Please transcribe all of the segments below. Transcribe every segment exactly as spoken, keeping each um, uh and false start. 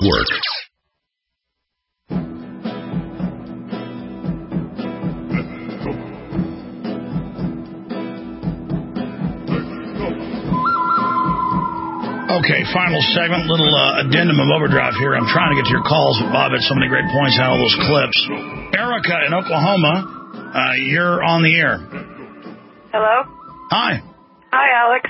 Network. Okay, final segment, little uh, addendum of overdrive here. I'm trying to get to your calls. Bob had so many great points on all those clips. Erica in Oklahoma, uh, you're on the air. Hello? Hi. Hi, Alex.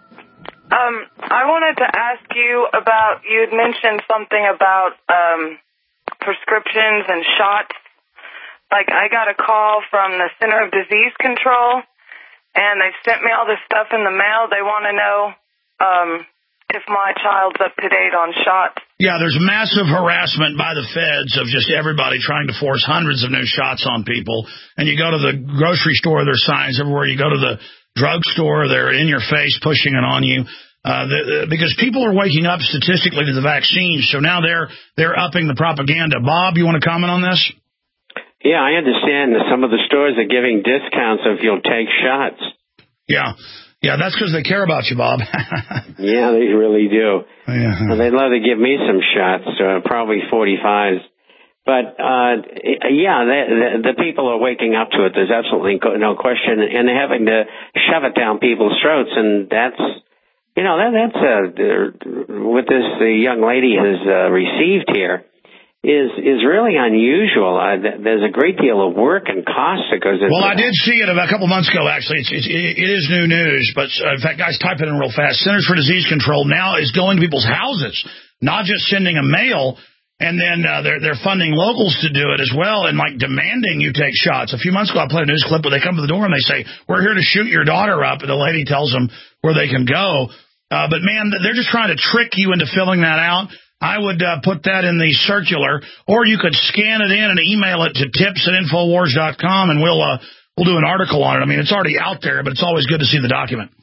Um, I wanted to ask you about, you had mentioned something about um, prescriptions and shots. Like, I got a call from the Center of Disease Control, and they sent me all this stuff in the mail. They want to know... Um, if my child's up to date on shots. Yeah, there's massive harassment by the feds of just everybody trying to force hundreds of new shots on people. And you go to the grocery store, there's signs everywhere. You go to the drugstore, they're in your face pushing it on you. Uh, the, the, because people are waking up statistically to the vaccines, so now they're they're upping the propaganda. Bob, you want to comment on this? Yeah, I understand that some of the stores are giving discounts if you'll take shots. Yeah. Yeah, that's because they care about you, Bob. Yeah, they really do. Yeah. Well, they'd love to give me some shots, uh, probably forty-fives. But, uh, yeah, the, the, the people are waking up to it. There's absolutely no question. And they're having to shove it down people's throats. And that's, you know, that, that's uh, what this uh, young lady has uh, received here is is really unusual. Uh, there's a great deal of work and cost that goes into it. Well, I did see it about a couple months ago, actually. It's, it's, it is new news, but uh, in fact, guys, type it in real fast. Centers for Disease Control now is going to people's houses, not just sending a mail, and then uh, they're they're funding locals to do it as well, and like demanding you take shots. A few months ago, I played a news clip where they come to the door and they say, "We're here to shoot your daughter up," and the lady tells them where they can go. Uh, but man, they're just trying to trick you into filling that out. I would uh, put that in the circular, or you could scan it in and email it to tips at infowars dot com, and we'll uh, we'll do an article on it. I mean, it's already out there, but it's always good to see the document.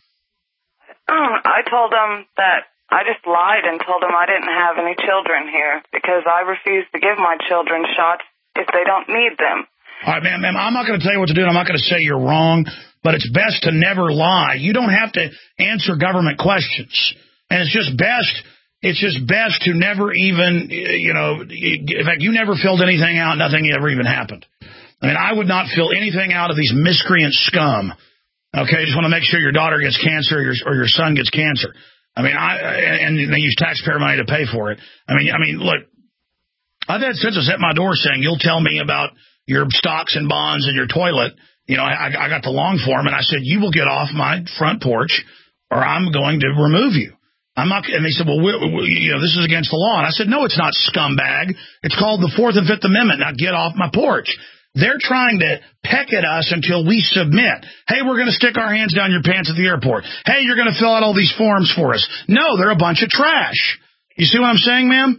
Oh, I told them that I just lied and told them I didn't have any children here because I refuse to give my children shots if they don't need them. All right, ma'am, ma'am, I'm not going to tell you what to do, and I'm not going to say you're wrong, but it's best to never lie. You don't have to answer government questions, and it's just best... It's just best to never even, you know, in fact, you never filled anything out. Nothing ever even happened. I mean, I would not fill anything out of these miscreant scum. Okay, just want to make sure your daughter gets cancer or your, or your son gets cancer. I mean, I and they use taxpayer money to pay for it. I mean, I mean, look, I've had citizens at my door saying, "You'll tell me about your stocks and bonds and your toilet." You know, I, I got the long form, and I said, "You will get off my front porch, or I'm going to remove you." I'm not, and they said, well, we, we, you know, this is against the law. And I said, no, it's not, scumbag. It's called the Fourth and Fifth Amendment. Now get off my porch. They're trying to peck at us until we submit. Hey, we're going to stick our hands down your pants at the airport. Hey, you're going to fill out all these forms for us. No, they're a bunch of trash. You see what I'm saying, ma'am?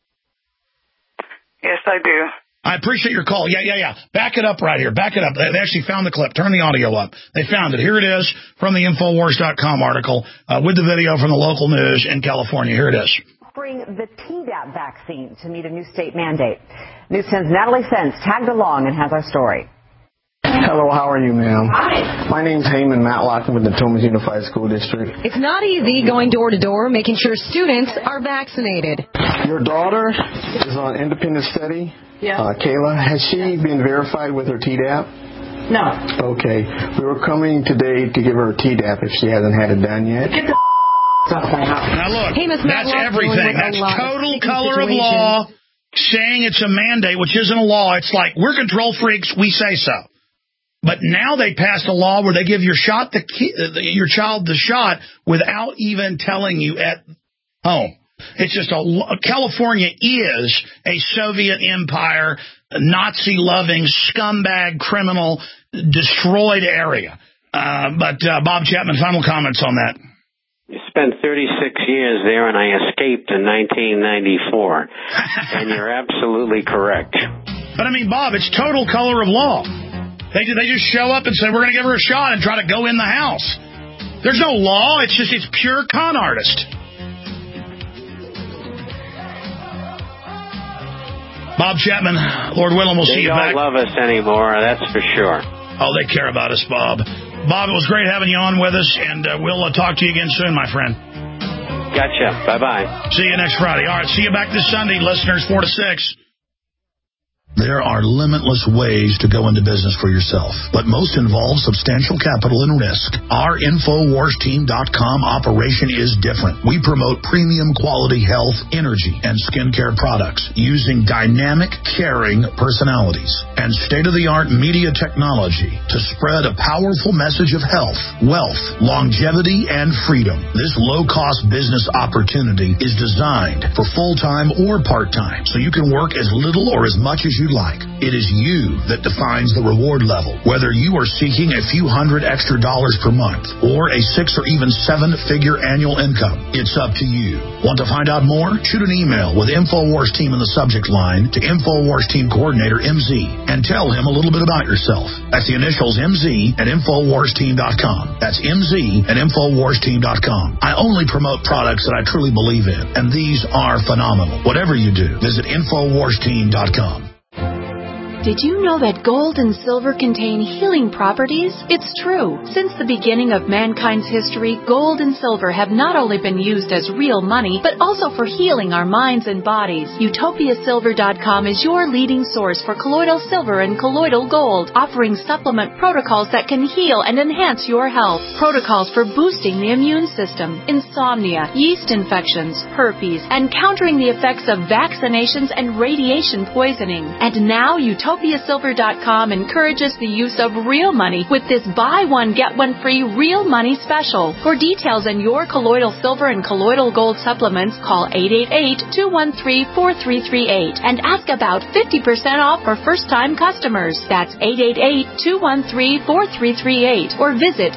Yes, I do. I appreciate your call. Yeah, yeah, yeah. Back it up right here. Back it up. They actually found the clip. Turn the audio up. They found it. Here it is from the infowars dot com article uh, with the video from the local news in California. Here it is. Offering the Tdap vaccine to meet a new state mandate. News ten's Natalie Fentz tagged along and has our story. Hello, how are you, ma'am? Hi. My name's Heyman Matlock with the Thomas Unified School District. It's not easy going door to door making sure students are vaccinated. Your daughter is on independent study. Yeah. Uh, Kayla, has she been verified with her Tdap? No. Okay. We were coming today to give her a Tdap if she hasn't had it done yet. Get the off my house. Now look, hey, Miz that's Matlock, everything. That's total color of law saying it's a mandate, which isn't a law. It's like, we're control freaks, we say so. But now they passed a law where they give your shot the your child the shot without even telling you at home. It's just a California is a Soviet empire, Nazi-loving, scumbag, criminal, destroyed area. Uh, but uh, Bob Chapman, final comments on that. You spent thirty-six years there, and I escaped in nineteen ninety-four. And you're absolutely correct. But I mean, Bob, it's total color of law. They they just show up and say, we're going to give her a shot and try to go in the house. There's no law. It's just, it's pure con artist. Bob Chapman, Lord Willem, we'll they see you back. They don't love us anymore, that's for sure. Oh, they care about us, Bob. Bob, it was great having you on with us, and uh, we'll uh, talk to you again soon, my friend. Gotcha. Bye-bye. See you next Friday. All right, see you back this Sunday, listeners, four to six. There are limitless ways to go into business for yourself, but most involve substantial capital and risk. Our Infowars Team dot com operation is different. We promote premium quality health, energy, and skincare products using dynamic, caring personalities and state-of-the-art media technology to spread a powerful message of health, wealth, longevity, and freedom. This low-cost business opportunity is designed for full-time or part-time, so you can work as little or as much as you like. It is you that defines the reward level, whether you are seeking a few hundred extra dollars per month or a six or even seven-figure annual income. It's up to you. Want to find out more? Shoot an email with Infowars Team in the subject line to Infowars Team Coordinator M Z and tell him a little bit about yourself. That's the initials M Z at Infowars Team dot com. That's M Z at Infowars Team dot com. I only promote products that I truly believe in, and these are phenomenal. Whatever you do, visit Infowars Team dot com. Did you know that gold and silver contain healing properties? It's true. Since the beginning of mankind's history, gold and silver have not only been used as real money, but also for healing our minds and bodies. Utopia Silver dot com is your leading source for colloidal silver and colloidal gold, offering supplement protocols that can heal and enhance your health. Protocols for boosting the immune system, insomnia, yeast infections, herpes, and countering the effects of vaccinations and radiation poisoning. And now Utopia Utopia Silver dot com encourages the use of real money with this buy one, get one free real money special. For details on your colloidal silver and colloidal gold supplements, call eight eight eight, two one three, four three three eight and ask about fifty percent off for first-time customers. That's eight eight eight, two one three, four three three eight or visit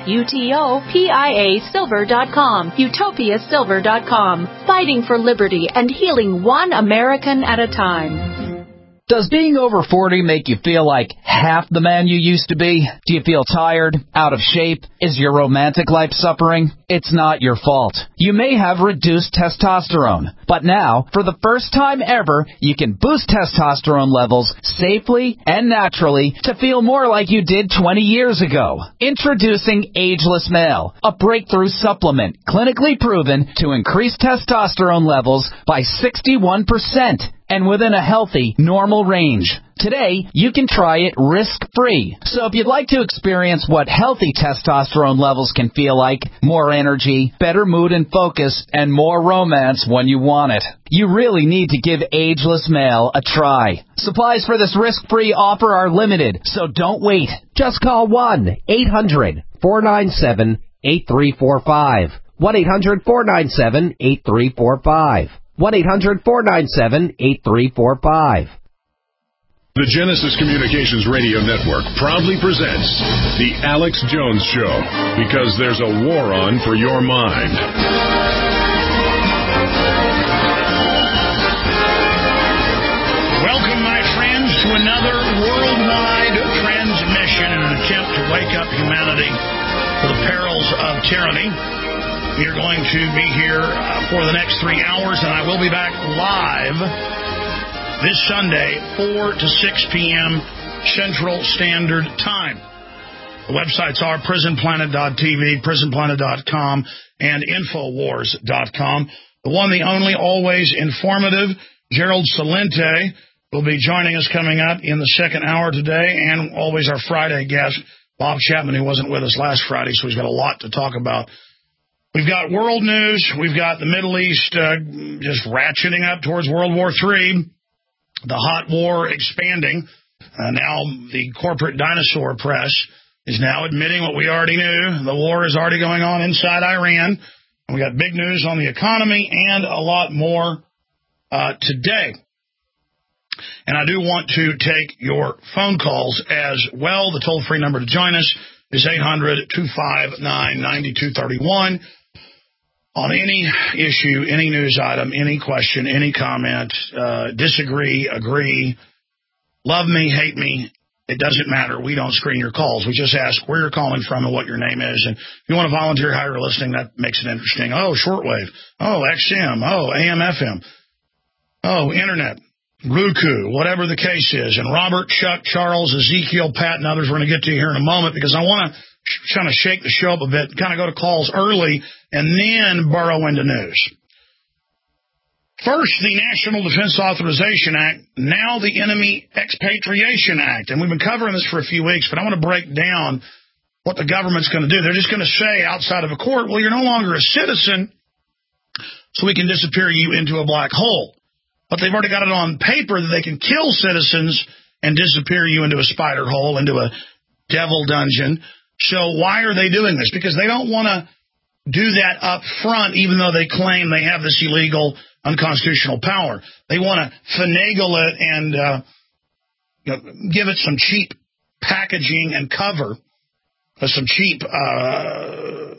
Utopia Silver dot com. Utopia Silver dot com. Fighting for liberty and healing one American at a time. Does being over forty make you feel like half the man you used to be? Do you feel tired, out of shape? Is your romantic life suffering? It's not your fault. You may have reduced testosterone, but now, for the first time ever, you can boost testosterone levels safely and naturally to feel more like you did twenty years ago. Introducing Ageless Male, a breakthrough supplement clinically proven to increase testosterone levels by sixty-one percent. And within a healthy, normal range. Today, you can try it risk-free. So if you'd like to experience what healthy testosterone levels can feel like, more energy, better mood and focus, and more romance when you want it, you really need to give Ageless Male a try. Supplies for this risk-free offer are limited, so don't wait. Just call one eight hundred, four nine seven, eight three four five. one eight hundred, four nine seven, eight three four five. one eight hundred, four nine seven, eight three four five. The Genesis Communications Radio Network proudly presents The Alex Jones Show, because there's a war on for your mind. Welcome, my friends, to another worldwide transmission in an attempt to wake up humanity to the perils of tyranny. We are going to be here uh, for the next three hours, and I will be back live this Sunday, four to six p.m. Central Standard Time. The websites are prison planet dot t v, prison planet dot com, and infowars dot com. The one, the only, always informative, Gerald Celente will be joining us coming up in the second hour today, and always our Friday guest, Bob Chapman, who wasn't with us last Friday, so he's got a lot to talk about. We've got world news. We've got the Middle East uh, just ratcheting up towards World War Three. The hot war expanding. Uh, now the corporate dinosaur press is now admitting what we already knew. The war is already going on inside Iran. And we got big news on the economy and a lot more uh, today. And I do want to take your phone calls as well. The toll-free number to join us is eight hundred, two five nine, nine two three one. On any issue, any news item, any question, any comment, uh, disagree, agree, love me, hate me, it doesn't matter. We don't screen your calls. We just ask where you're calling from and what your name is. And if you want to volunteer how you're listening, that makes it interesting. Oh, shortwave. Oh, X M. Oh, A M, F M. Oh, Internet. Roku, whatever the case is. And Robert, Chuck, Charles, Ezekiel, Pat, and others we're going to get to here in a moment, because I want to kind of shake the show up a bit, kind of go to calls early, and then burrow into news. First, the National Defense Authorization Act, now the Enemy Expatriation Act. And we've been covering this for a few weeks, but I want to break down what the government's going to do. They're just going to say outside of a court, well, you're no longer a citizen, so we can disappear you into a black hole. But they've already got it on paper that they can kill citizens and disappear you into a spider hole, into a devil dungeon. So why are they doing this? Because they don't want to do that up front, even though they claim they have this illegal, unconstitutional power. They want to finagle it and uh, you know, give it some cheap packaging and cover, uh, some cheap uh,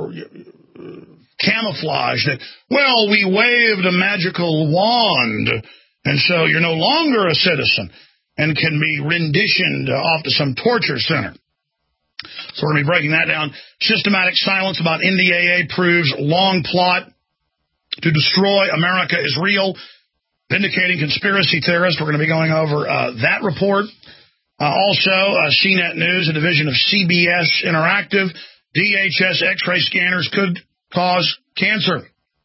camouflage that, well, we waved a magical wand, and so you're no longer a citizen and can be renditioned uh, off to some torture center. So we're going to be breaking that down. Systematic silence about N D A A proves long plot to destroy America is real. Vindicating conspiracy theorists. We're going to be going over uh, that report. Uh, also, uh, C net News, a division of C B S Interactive. D H S X-ray scanners could cause cancer.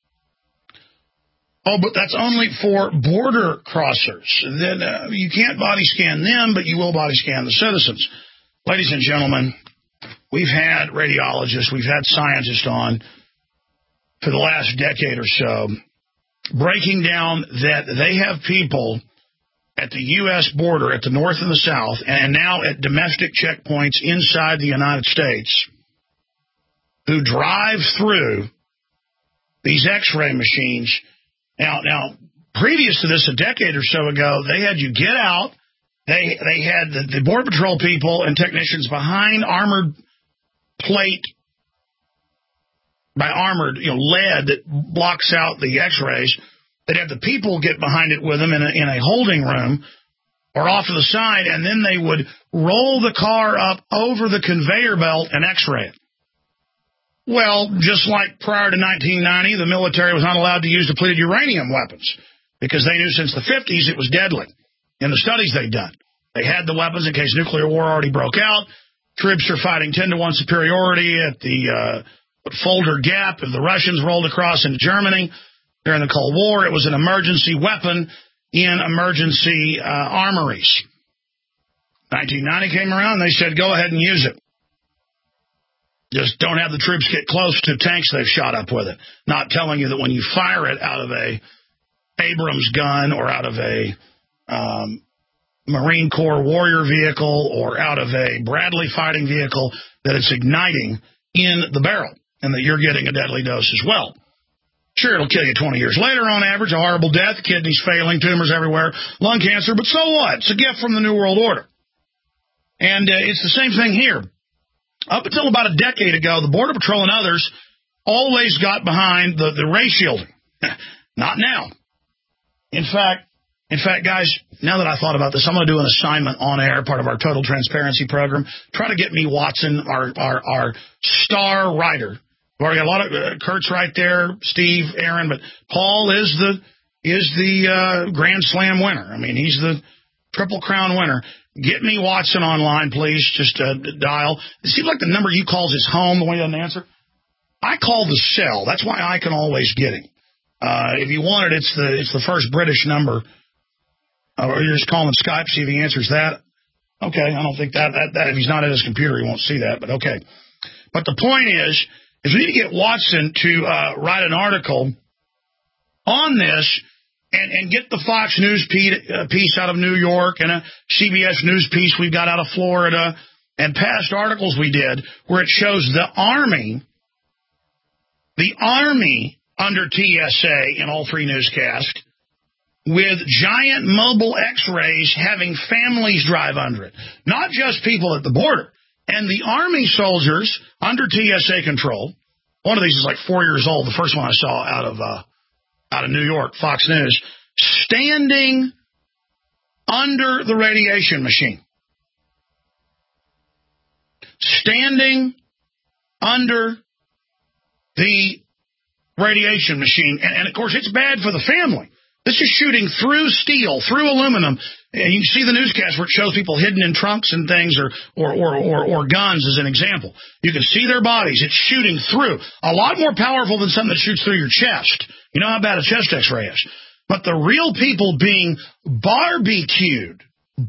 Oh, but that's only for border crossers. Then uh, you can't body scan them, but you will body scan the citizens. Ladies and gentlemen, we've had radiologists, we've had scientists on for the last decade or so, breaking down that they have people at the U S border, at the north and the south, and now at domestic checkpoints inside the United States, who drive through these X-ray machines. Now, now, previous to this, a decade or so ago, they had you get out. They they had the, the Border Patrol people and technicians behind armored plate, by armored, you know, lead that blocks out the X-rays. They'd have the people get behind it with them in a, in a holding room or off to the side, and then they would roll the car up over the conveyor belt and X-ray it. Well, just like prior to nineteen ninety, the military was not allowed to use depleted uranium weapons because they knew since the fifties it was deadly. In the studies they'd done, they had the weapons in case nuclear war already broke out. Troops are fighting ten to one superiority at the uh, Fulda Gap. If the Russians rolled across into Germany during the Cold War, it was an emergency weapon in emergency uh, armories. nineteen ninety came around, and they said, go ahead and use it. Just don't have the troops get close to tanks they've shot up with it. Not telling you that when you fire it out of a Abrams gun or out of a um, Marine Corps Warrior vehicle or out of a Bradley fighting vehicle, that it's igniting in the barrel and that you're getting a deadly dose as well. Sure, it'll kill you twenty years later on average, a horrible death, kidneys failing, tumors everywhere, lung cancer, but so what? It's a gift from the New World Order. And uh, it's the same thing here. Up until about a decade ago, the Border Patrol and others always got behind the, the ray shielding. Not now. In fact, in fact, guys, now that I thought about this, I'm going to do an assignment on air, part of our Total Transparency program. Try to get me Watson, our our, our star writer. We've already got a lot of uh, Kurt's right there, Steve, Aaron, but Paul is the is the uh, Grand Slam winner. I mean, he's the Triple Crown winner. Get me Watson online, please. Just uh, dial. It seems like the number you calls is home, the one he doesn't answer. I call the cell. That's why I can always get him. Uh, if you want it, it's the it's the first British number. Uh, or you're just calling Skype, see if he answers that. Okay, I don't think that, that, that if he's not at his computer, he won't see that, but okay. But the point is, is we need to get Watson to uh, write an article on this and, and get the Fox News piece out of New York and a C B S News piece we've got out of Florida and past articles we did where it shows the Army, the Army under T S A in all three newscasts, with giant mobile X-rays having families drive under it. Not just people at the border. And the Army soldiers under T S A control, one of these is like four years old, the first one I saw out of uh, out of New York, Fox News, standing under the radiation machine. Standing under the radiation machine. And, and, of course, it's bad for the family. This is shooting through steel, through aluminum. And you can see the newscast where it shows people hidden in trunks and things or, or, or, or, or guns as an example. You can see their bodies. It's shooting through. A lot more powerful than something that shoots through your chest. You know how bad a chest X-ray is. But the real people being barbecued,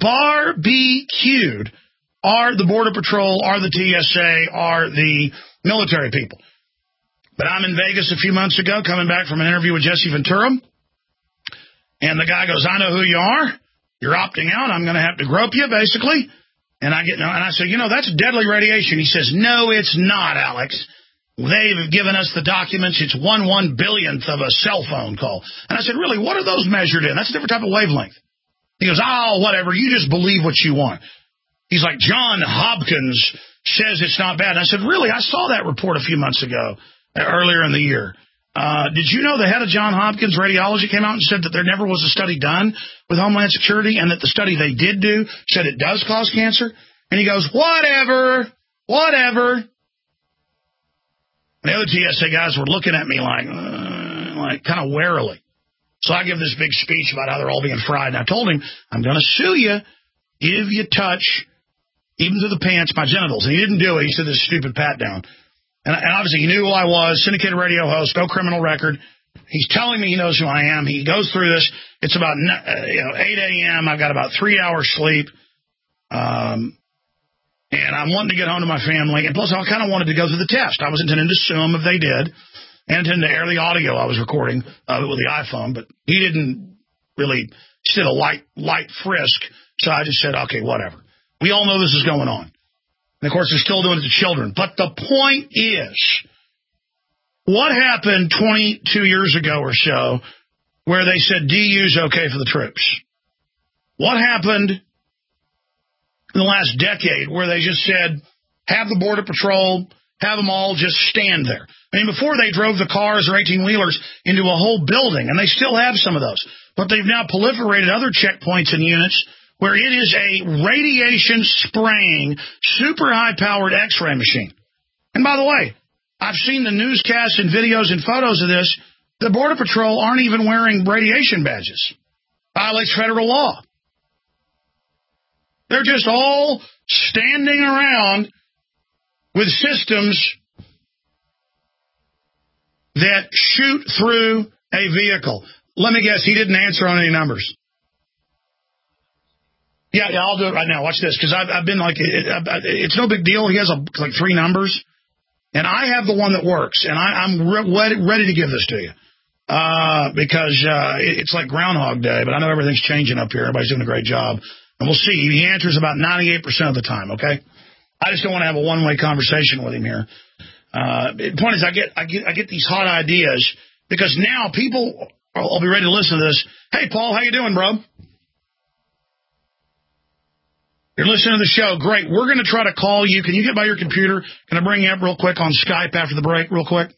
barbecued, are the Border Patrol, are the T S A, are the military people. But I'm in Vegas a few months ago, coming back from an interview with Jesse Ventura, and the guy goes, I know who you are. You're opting out. I'm going to have to grope you, basically. And I get, and I said, you know, that's deadly radiation. He says, no, it's not, Alex. They've given us the documents. It's one one billionth of a cell phone call. And I said, really, what are those measured in? That's a different type of wavelength. He goes, oh, whatever. You just believe what you want. He's like, John Hopkins says it's not bad. And I said, really? I saw that report a few months ago, earlier in the year. Uh, did you know the head of John Hopkins Radiology came out and said that there never was a study done with Homeland Security and that the study they did do said it does cause cancer? And he goes, whatever, whatever. And the other T S A guys were looking at me like, uh, like kind of warily. So I give this big speech about how they're all being fried. And I told him, I'm going to sue you if you touch, even to the pants, my genitals. And he didn't do it. He said this stupid pat down. And, and obviously he knew who I was, syndicated radio host, no criminal record. He's telling me he knows who I am. He goes through this. It's about uh, you know eight a.m. I've got about three hours sleep. Um, and I'm wanting to get home to my family. And plus, I kind of wanted to go through the test. I was intending to sue them if they did, and intended to air the audio I was recording of it with the iPhone. But he didn't really, he did a light, light frisk. So I just said, okay, whatever. We all know this is going on. And, of course, they're still doing it to children. But the point is, what happened twenty-two years ago or so where they said D U's okay for the troops? What happened in the last decade where they just said, have the Border Patrol, have them all just stand there? I mean, before they drove the cars or eighteen-wheelers into a whole building, and they still have some of those. But they've now proliferated other checkpoints and units where it is a radiation-spraying, super high-powered X-ray machine. And by the way, I've seen the newscasts and videos and photos of this. The Border Patrol aren't even wearing radiation badges. Violates federal law. They're just all standing around with systems that shoot through a vehicle. Let me guess, he didn't answer on any numbers. Yeah, yeah, I'll do it right now. Watch this, because I've, I've been like, it, it's no big deal. He has a, like three numbers, and I have the one that works, and I, I'm re- ready to give this to you uh, because uh, it, it's like Groundhog Day, but I know everything's changing up here. Everybody's doing a great job, and we'll see. He answers about ninety-eight percent of the time, okay? I just don't want to have a one-way conversation with him here. Uh, the point is, I get, I get I get these hot ideas because now people will be ready to listen to this. Hey, Paul, how you doing, bro? You're listening to the show. Great. We're going to try to call you. Can you get by your computer? Can I bring you up real quick on Skype after the break real quick?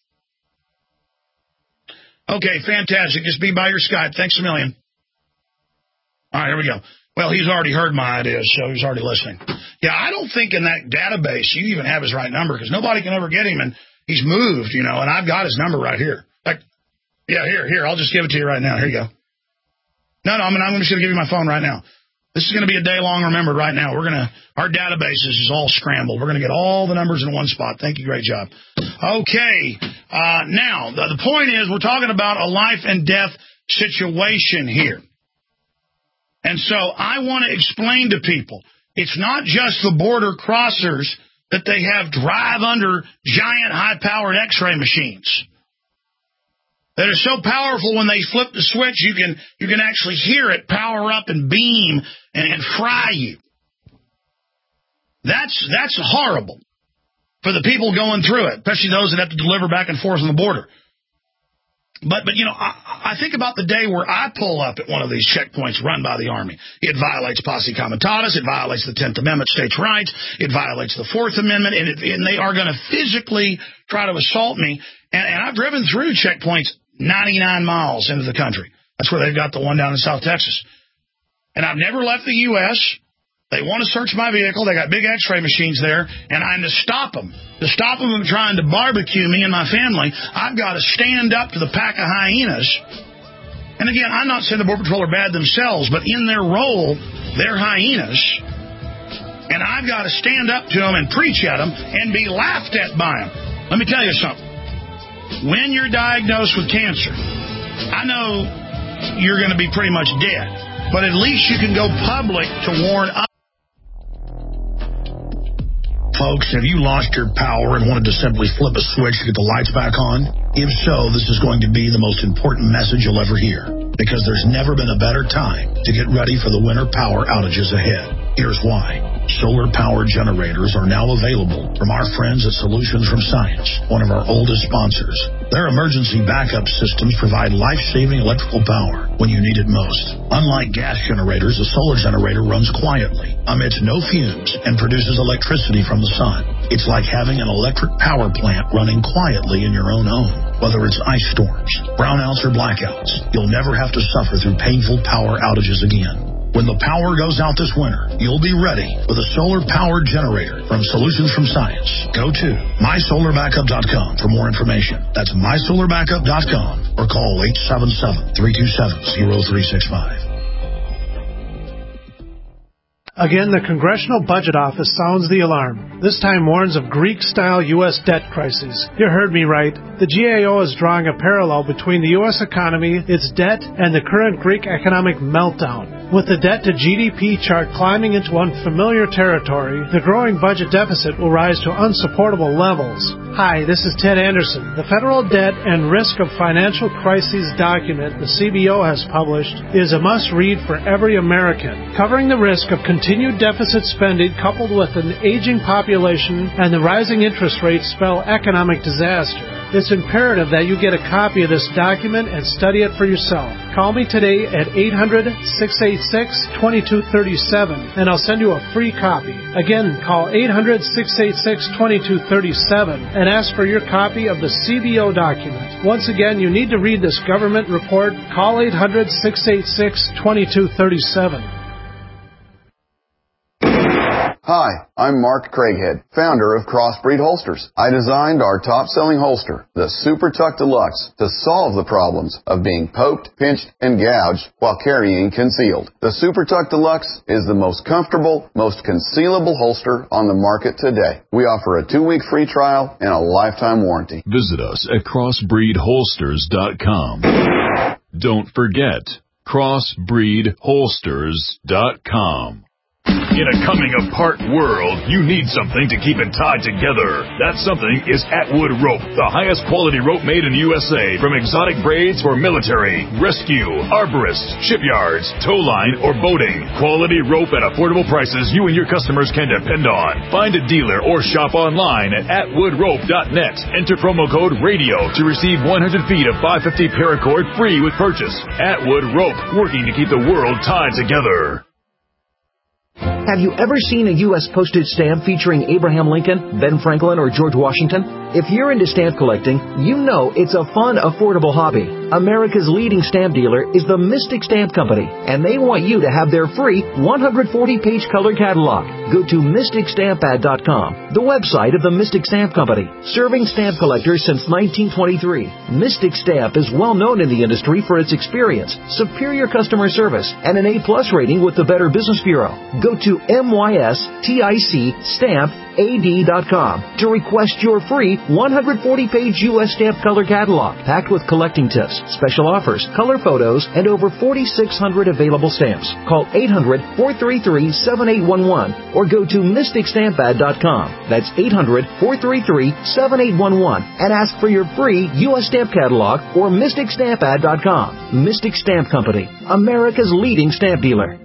Okay, fantastic. Just be by your Skype. Thanks a million. All right, here we go. Well, he's already heard my ideas, so he's already listening. Yeah, I don't think in that database you even have his right number because nobody can ever get him, and he's moved, you know, and I've got his number right here. Like, yeah, here, here. I'll just give it to you right now. Here you go. No, no, I'm, I'm just going to give you my phone right now. This is going to be a day long remembered right now. We're going to, our databases is all scrambled. We're going to get all the numbers in one spot. Thank you. Great job. Okay. Uh, now, the, the point is we're talking about a life and death situation here. And so I want to explain to people, it's not just the border crossers that they have drive under giant high-powered X-ray machines that are so powerful when they flip the switch, you can you can actually hear it power up and beam and, and fry you. That's that's horrible for the people going through it, especially those that have to deliver back and forth on the border. But, but you know, I, I think about the day where I pull up at one of these checkpoints run by the Army. It violates posse comitatus. It violates the tenth Amendment, states' rights. It violates the fourth Amendment. And, it, and they are going to physically try to assault me. And, and I've driven through checkpoints ninety-nine miles into the country. That's where they've got the one down in South Texas. And I've never left the U S They want to search my vehicle. They got big X-ray machines there. And I'm to stop them. To stop them from trying to barbecue me and my family, I've got to stand up to the pack of hyenas. And again, I'm not saying the Border Patrol are bad themselves, but in their role, they're hyenas. And I've got to stand up to them and preach at them and be laughed at by them. Let me tell you something. When you're diagnosed with cancer, I know you're going to be pretty much dead. But at least you can go public to warn others. Folks, have you lost your power and wanted to simply flip a switch to get the lights back on? If so, this is going to be the most important message you'll ever hear, because there's never been a better time to get ready for the winter power outages ahead. Here's why. Solar power generators are now available from our friends at Solutions from Science, one of our oldest sponsors. Their emergency backup systems provide life-saving electrical power when you need it most. Unlike gas generators, a solar generator runs quietly, emits no fumes, and produces electricity from the sun. It's like having an electric power plant running quietly in your own home. Whether it's ice storms, brownouts, or blackouts, you'll never have to suffer through painful power outages again. When the power goes out this winter, you'll be ready with a solar-powered generator from Solutions from Science. Go to my solar backup dot com for more information. That's my solar backup dot com or call eight seven seven, three two seven, zero three six five. Again, the Congressional Budget Office sounds the alarm. This time warns of Greek-style U S debt crisis. You heard me right. The G A O is drawing a parallel between the U S economy, its debt, and the current Greek economic meltdown. With the debt-to-G D P chart climbing into unfamiliar territory, the growing budget deficit will rise to unsupportable levels. Hi, this is Ted Anderson. The Federal Debt and Risk of Financial Crises document the C B O has published is a must-read for every American, covering the risk of continued deficit spending coupled with an aging population and the rising interest rates spell economic disaster. It's imperative that you get a copy of this document and study it for yourself. Call me today at eight hundred, six eight six, two two three seven and I'll send you a free copy. Again, call eight hundred, six eight six, two two three seven and ask for your copy of the C B O document. Once again, you need to read this government report. Call eight hundred, six eight six, two two three seven. Hi, I'm Mark Craighead, founder of Crossbreed Holsters. I designed our top-selling holster, the Super Tuck Deluxe, to solve the problems of being poked, pinched, and gouged while carrying concealed. The Super Tuck Deluxe is the most comfortable, most concealable holster on the market today. We offer a two-week free trial and a lifetime warranty. Visit us at crossbreed holsters dot com. Don't forget, crossbreed holsters dot com. In a coming-apart world, you need something to keep it tied together. That something is Atwood Rope, the highest quality rope made in the U S A, from exotic braids for military, rescue, arborists, shipyards, tow line, or boating. Quality rope at affordable prices you and your customers can depend on. Find a dealer or shop online at atwood rope dot net. Enter promo code RADIO to receive one hundred feet of five fifty paracord free with purchase. Atwood Rope, working to keep the world tied together. Have you ever seen a U S postage stamp featuring Abraham Lincoln, Ben Franklin, or George Washington? If you're into stamp collecting, you know it's a fun, affordable hobby. America's leading stamp dealer is the Mystic Stamp Company, and they want you to have their free one hundred forty page color catalog. Go to mystic stamp ad dot com, the website of the Mystic Stamp Company, serving stamp collectors since nineteen twenty-three. Mystic Stamp is well known in the industry for its experience, superior customer service, and an A plus rating with the Better Business Bureau. Go to mystic stamp ad dot com to request your free one hundred forty page U S stamp color catalog, packed with collecting tips, special offers, color photos, and over forty-six hundred available stamps. Call eight hundred, four three three, seven eight one one or go to mystic stamp ad dot com. That's eight hundred, four three three, seven eight one one and ask for your free U S stamp catalog or mystic stamp ad dot com. Mystic Stamp Company, America's leading stamp dealer.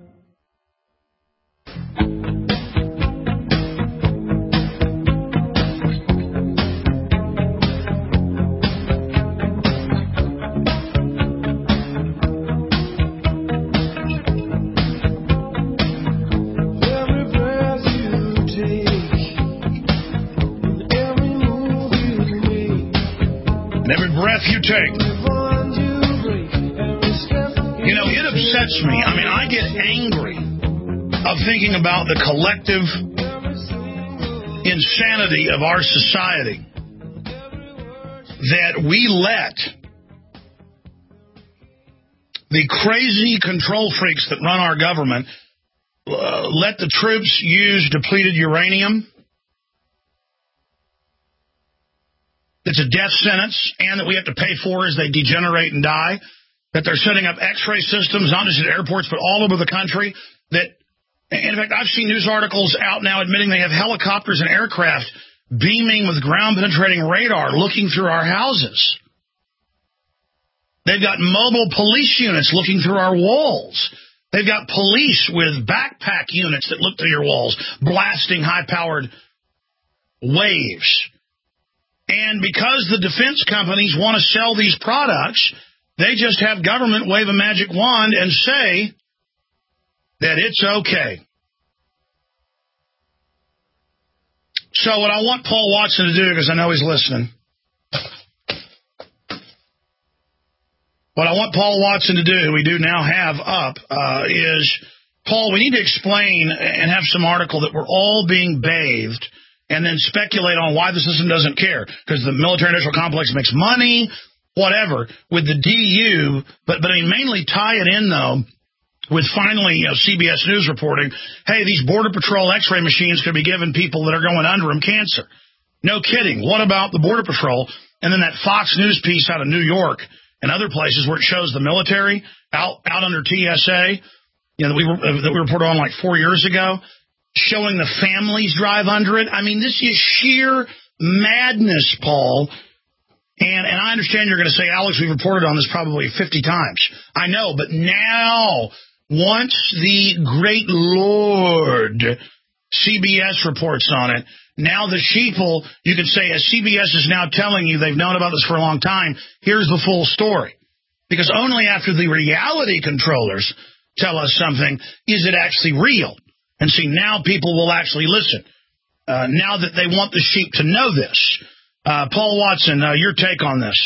You take. You know, it upsets me. I mean, I get angry of thinking about the collective insanity of our society that we let the crazy control freaks that run our government uh, let the troops use depleted uranium. It's a death sentence, and that we have to pay for as they degenerate and die. that they're setting up X-ray systems, not just at airports, but all over the country. That, in fact, I've seen news articles out now admitting they have helicopters and aircraft beaming with ground-penetrating radar looking through our houses. They've got mobile police units looking through our walls. They've got police with backpack units that look through your walls, blasting high-powered waves. And because the defense companies want to sell these products, they just have government wave a magic wand and say that it's okay. So what I want Paul Watson to do, because I know he's listening, what I want Paul Watson to do, who we do now have up, uh, is, Paul, we need to explain and have some article that we're all being bathed and then speculate on why the system doesn't care, because the military-industrial complex makes money, whatever, with the D U, but, but I mean, mainly tie it in, though, with finally, you know, C B S News reporting, hey, these Border Patrol X-ray machines could be giving people that are going under them cancer. No kidding. What about the Border Patrol? And then that Fox News piece out of New York and other places where it shows the military out out under T S A, you know, that we, were, that we reported on like four years ago, showing the families drive under it. I mean, this is sheer madness, Paul. And, and I understand you're going to say, Alex, we've reported on this probably fifty times. I know, but now, once the great Lord C B S reports on it, now the sheeple, you can say, as C B S is now telling you they've known about this for a long time, here's the full story. Because only after the reality controllers tell us something is it actually real. And see, now people will actually listen, uh, now that they want the sheep to know this. Uh, Paul Watson, uh, your take on this.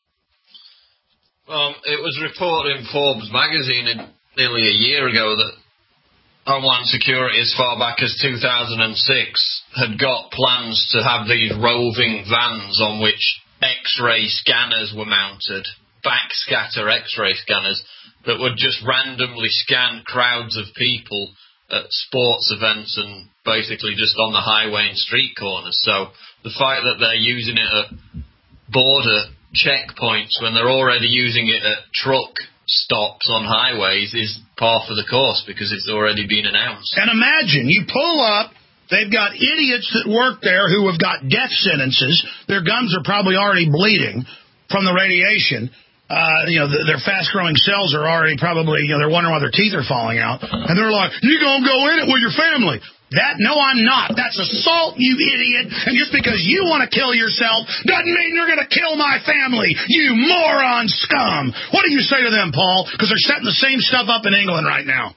Well, it was reported in Forbes magazine nearly a year ago that Homeland Security, as far back as two thousand six, had got plans to have these roving vans on which X-ray scanners were mounted, backscatter X-ray scanners, that would just randomly scan crowds of people at sports events and basically just on the highway and street corners. So the fact that they're using it at border checkpoints when they're already using it at truck stops on highways is par for the course, because it's already been announced. And imagine, you pull up, they've got idiots that work there who have got death sentences. Their gums are probably already bleeding from the radiation. Uh, you know, the, their fast-growing cells are already probably, you know, they're wondering why their teeth are falling out. And they're like, you gonna go in it with your family. That, no, I'm not. That's assault, you idiot. And just because you want to kill yourself doesn't mean you're going to kill my family, you moron scum. What do you say to them, Paul? Because they're setting the same stuff up in England right now.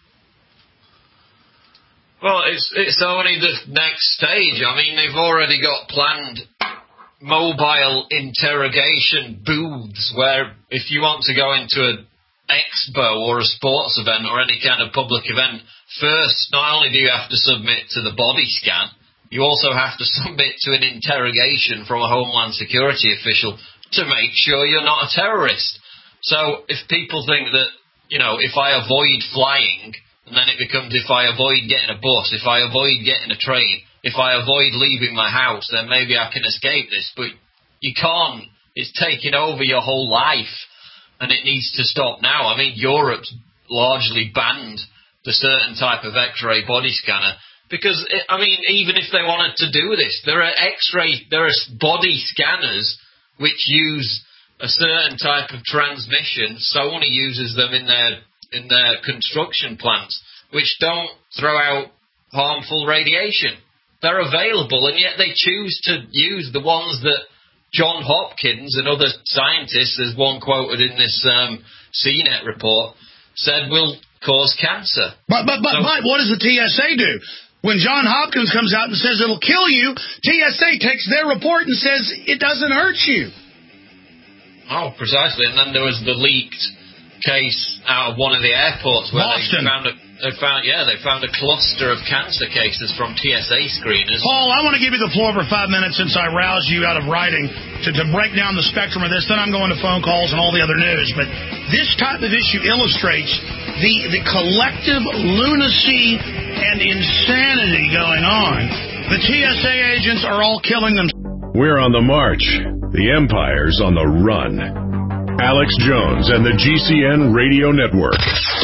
Well, it's it's only the next stage. I mean, they've already got planned mobile interrogation booths where if you want to go into an expo or a sports event or any kind of public event, first, not only do you have to submit to the body scan, you also have to submit to an interrogation from a Homeland Security official to make sure you're not a terrorist. So if people think that, you know, if I avoid flying, and then it becomes if I avoid getting a bus, if I avoid getting a train, if I avoid leaving my house, then maybe I can escape this. But you can't. It's taking over your whole life, and it needs to stop now. I mean, Europe's largely banned the certain type of X-ray body scanner because, it, I mean, even if they wanted to do this, there are X-ray, there are body scanners which use a certain type of transmission. Sony uses them in their in their construction plants, which don't throw out harmful radiation. They're available, and yet they choose to use the ones that John Hopkins and other scientists, as one quoted in this um, C net report, said will cause cancer. But, but, but, so, but what does the T S A do? When John Hopkins comes out and says it'll kill you, T S A takes their report and says it doesn't hurt you. Oh, precisely. And then there was the leaked case out of one of the airports where Boston. they found a They found, yeah, they found a cluster of cancer cases from T S A screeners. Paul, I want to give you the floor for five minutes since I roused you out of writing to, to break down the spectrum of this. Then I'm going to phone calls and all the other news. But this type of issue illustrates the, the collective lunacy and insanity going on. The T S A agents are all killing them. We're on the march. The Empire's on the run. Alex Jones and the G C N Radio Network.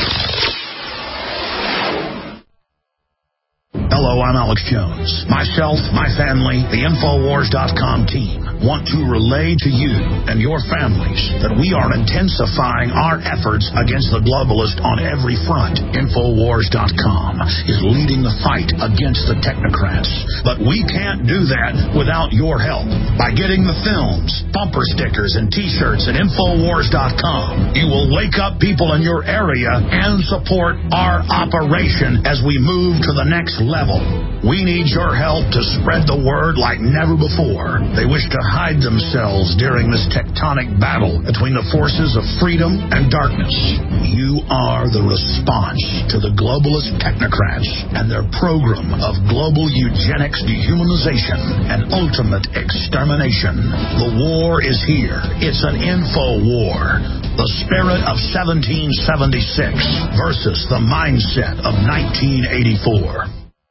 Hello, I'm Alex Jones. Myself, my family, the Infowars dot com team want to relay to you and your families that we are intensifying our efforts against the globalist on every front. Infowars dot com is leading the fight against the technocrats. But we can't do that without your help. By getting the films, bumper stickers, and T-shirts at Infowars dot com, you will wake up people in your area and support our operation as we move to the next level. We need your help to spread the word like never before. They wish to hide themselves during this tectonic battle between the forces of freedom and darkness. You are the response to the globalist technocrats and their program of global eugenics, dehumanization, and ultimate extermination. The war is here. It's an info war. The spirit of seventeen seventy-six versus the mindset of nineteen eighty-four.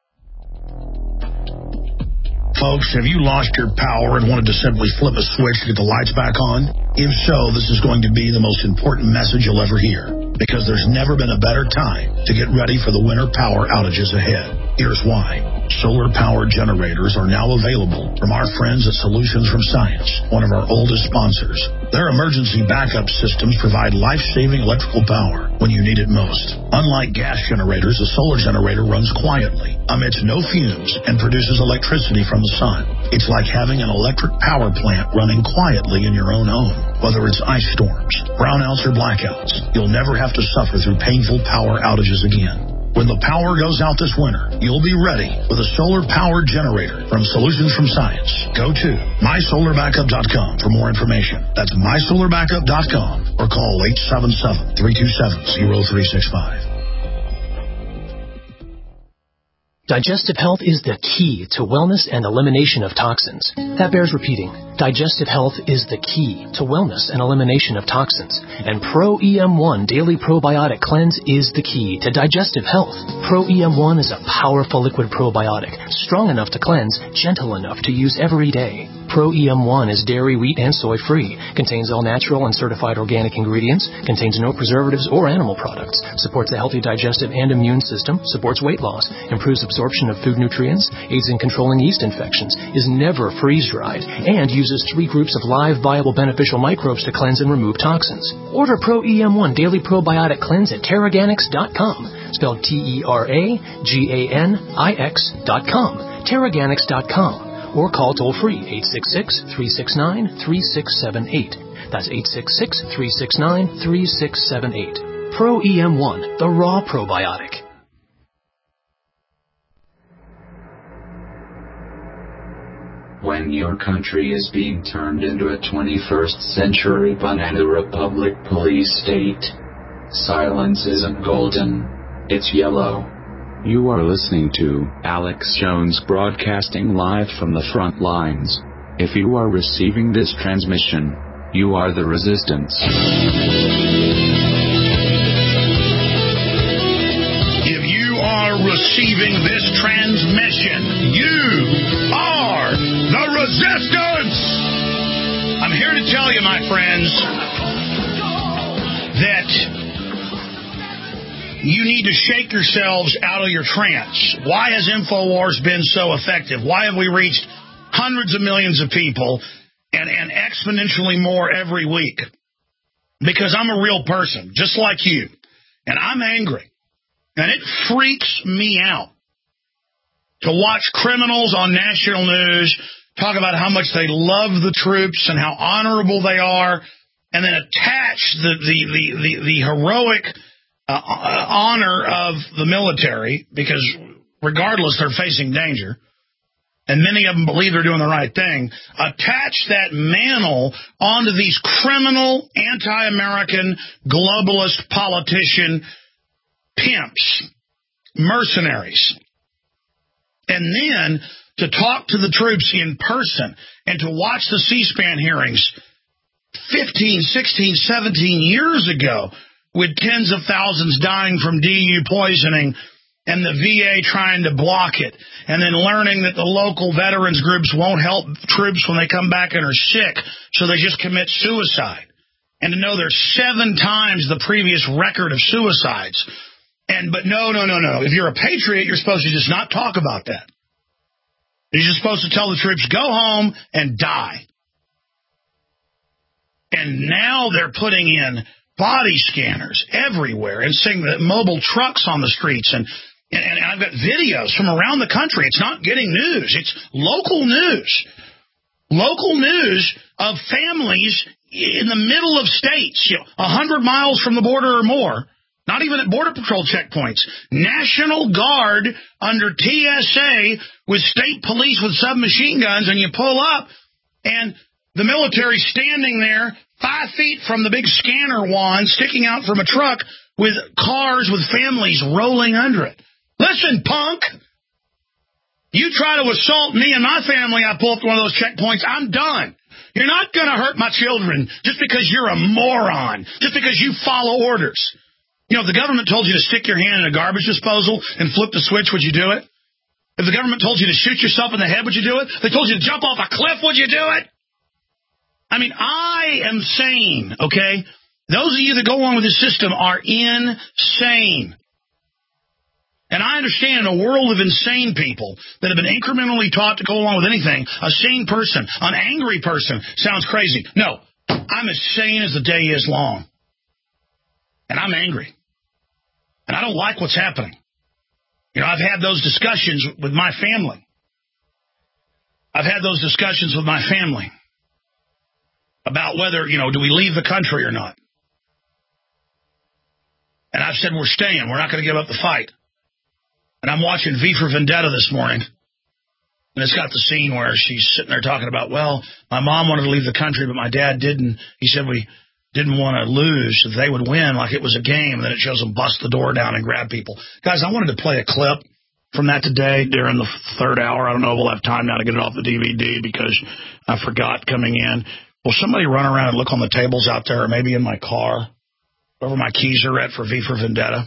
Folks, have you lost your power and wanted to simply flip a switch to get the lights back on? If so, this is going to be the most important message you'll ever hear, because there's never been a better time to get ready for the winter power outages ahead. Here's why. Solar-powered generators are now available from our friends at Solutions from Science, one of our oldest sponsors. Their emergency backup systems provide life-saving electrical power when you need it most. Unlike gas generators, a solar generator runs quietly, emits no fumes, and produces electricity from the sun. It's like having an electric power plant running quietly in your own home. Whether it's ice storms, brownouts, or blackouts, you'll never have to suffer through painful power outages again. When the power goes out this winter, you'll be ready with a solar-powered generator from Solutions from Science. Go to my solar backup dot com for more information. That's my solar backup dot com or call eight seven seven, three two seven, zero three six five. Digestive health is the key to wellness and elimination of toxins. That bears repeating. Digestive health is the key to wellness and elimination of toxins. And Pro E M one Daily Probiotic Cleanse is the key to digestive health. Pro E M one is a powerful liquid probiotic, strong enough to cleanse, gentle enough to use every day. Pro E M one is dairy, wheat, and soy-free, contains all natural and certified organic ingredients, contains no preservatives or animal products, supports a healthy digestive and immune system, supports weight loss, improves absorption of food nutrients, aids in controlling yeast infections, is never freeze-dried, and uses three groups of live, viable, beneficial microbes to cleanse and remove toxins. Order Pro E M one Daily Probiotic Cleanse at Terraganix dot com, spelled T E R A G A N I X dot com, Terraganix dot com. Or call toll-free eight six six, three six nine, three six seven eight. That's eight six six, three six nine, three six seven eight. Pro E M one, the raw probiotic. When your country is being turned into a twenty-first century banana republic police state, silence isn't golden, it's yellow. You are listening to Alex Jones broadcasting live from the front lines. If you are receiving this transmission, you are the resistance. If you are receiving this transmission, you are the resistance! I'm here to tell you, my friends, that you need to shake yourselves out of your trance. Why has InfoWars been so effective? Why have we reached hundreds of millions of people and, and exponentially more every week? Because I'm a real person, just like you. And I'm angry. And it freaks me out to watch criminals on national news talk about how much they love the troops and how honorable they are, and then attach the, the, the, the, the heroic Uh, honor of the military, because regardless, they're facing danger, and many of them believe they're doing the right thing, attach that mantle onto these criminal, anti-American, globalist politician pimps, mercenaries. And then to talk to the troops in person and to watch the C-SPAN hearings fifteen, sixteen, seventeen years ago, with tens of thousands dying from D U poisoning and the V A trying to block it, and then learning that the local veterans groups won't help troops when they come back and are sick, so they just commit suicide. and to know there's seven times the previous record of suicides. And but no, no, no, no. If you're a patriot, you're supposed to just not talk about that. You're just supposed to tell the troops, go home and die. And now they're putting in body scanners everywhere and seeing the mobile trucks on the streets. And, and, and I've got videos from around the country. It's not getting news. It's local news. Local news of families in the middle of states, you know, one hundred miles from the border or more. Not even at Border Patrol checkpoints. National Guard under T S A with state police with submachine guns, and you pull up, and the military standing there five feet from the big scanner wand sticking out from a truck with cars with families rolling under it. Listen, punk, you try to assault me and my family, I pull up to one of those checkpoints, I'm done. You're not going to hurt my children just because you're a moron, just because you follow orders. You know, if the government told you to stick your hand in a garbage disposal and flip the switch, would you do it? If the government told you to shoot yourself in the head, would you do it? If they told you to jump off a cliff, would you do it? I mean, I am sane, okay? Those of you that go along with this system are insane. And I understand in a world of insane people that have been incrementally taught to go along with anything, a sane person, an angry person sounds crazy. No, I'm as sane as the day is long. And I'm angry. And I don't like what's happening. You know, I've had those discussions with my family. I've had those discussions with my family about whether, you know, do we leave the country or not. And I've said we're staying. We're not going to give up the fight. And I'm watching V for Vendetta this morning. And it's got the scene where she's sitting there talking about, well, my mom wanted to leave the country, but my dad didn't. He said we didn't want to lose, so they would win like it was a game. And then it shows them bust the door down and grab people. Guys, I wanted to play a clip from that today during the third hour. I don't know if we'll have time now to get it off the D V D because I forgot coming in. Will somebody run around and look on the tables out there or maybe in my car, wherever my keys are at for V for Vendetta?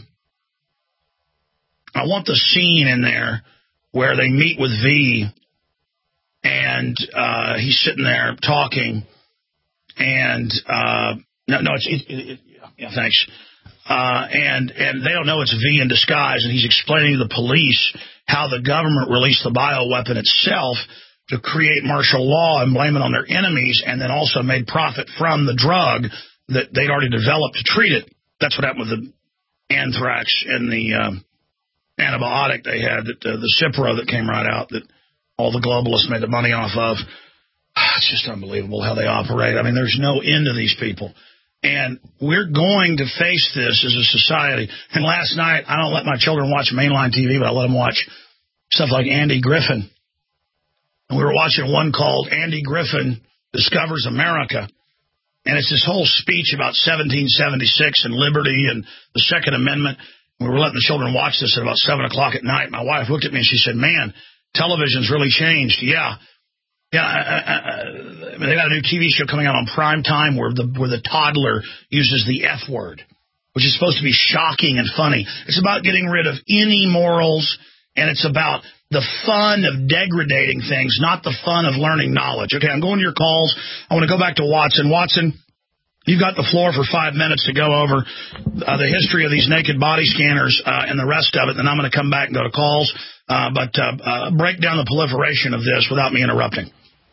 I want the scene in there where they meet with V and uh, he's sitting there talking and uh, no, no, it's it, it, it, yeah, thanks. Uh, and and they don't know it's V in disguise, and he's explaining to the police how the government released the bioweapon itself to create martial law and blame it on their enemies, and then also made profit from the drug that they'd already developed to treat it. That's what happened with the anthrax and the um, antibiotic they had, that uh, the Cipro that came right out that all the globalists made the money off of. It's just unbelievable how they operate. I mean, there's no end to these people. And we're going to face this as a society. And last night, I don't let my children watch mainline T V, but I let them watch stuff like Andy Griffin. And we were watching one called Andy Griffin Discovers America. And it's this whole speech about seventeen seventy-six and liberty and the Second Amendment. We were letting the children watch this at about seven o'clock at night. My wife looked at me and she said, man, television's really changed. Yeah. Yeah, I, I, I mean, they got a new T V show coming out on prime time where the where the toddler uses the F word, which is supposed to be shocking and funny. It's about getting rid of any morals, and it's about the fun of degrading things, not the fun of learning knowledge. Okay, I'm going to your calls. I want to go back to Watson. Watson, you've got the floor for five minutes to go over uh, the history of these naked body scanners uh, and the rest of it. Then I'm going to come back and go to calls. Uh, but uh, uh, break down the proliferation of this without me interrupting.